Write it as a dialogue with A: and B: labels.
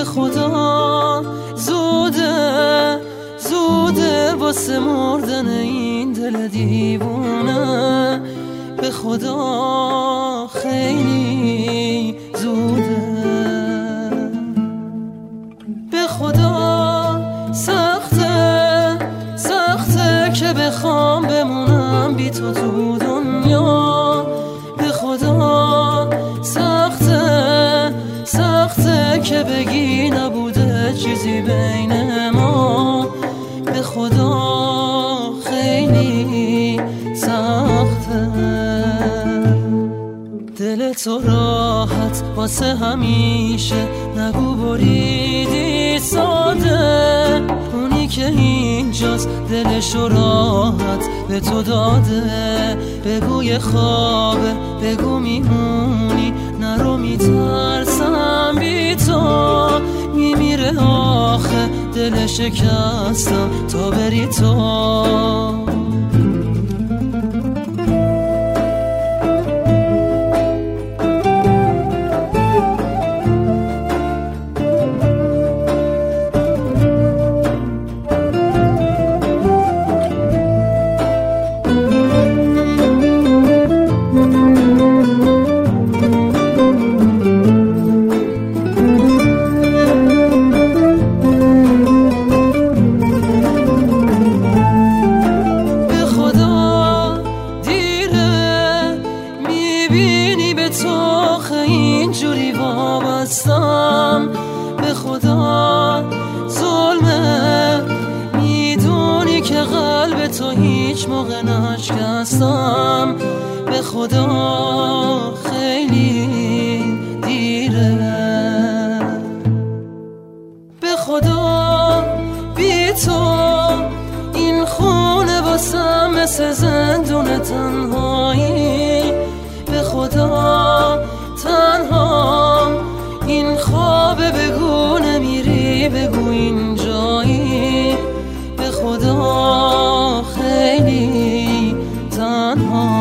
A: خدا زوده زوده واسه مردن این دل دیوونه، به خدا خیلی زوده، به خدا سخته سخته که بخوام بمونم بی تو تو دنیا، به خدا سخته سخته که بگی نبوده چیزی بین ما، به خدا خیلی سخته. دل تو راحت واسه همیشه نگو بریدی ساده، اونی که اینجاست دلشو راحت به تو داده، بگو یه خوابه بگو میمونی نرو میترسم بی تو، میمیره آخه دل شکستم تا بری تو. میبینی به تو اینجوری وابستم، به خدا ظلمه، میدونی که قلب تو هیچ موقع نشکستم، به خدا خیلی دیره، به خدا بی تو این خونه واسم مثل زندون تنهایی، به خدا تنهام این خواب بگو نمیری بگو اینجایی، به خدا خیلی تنهام.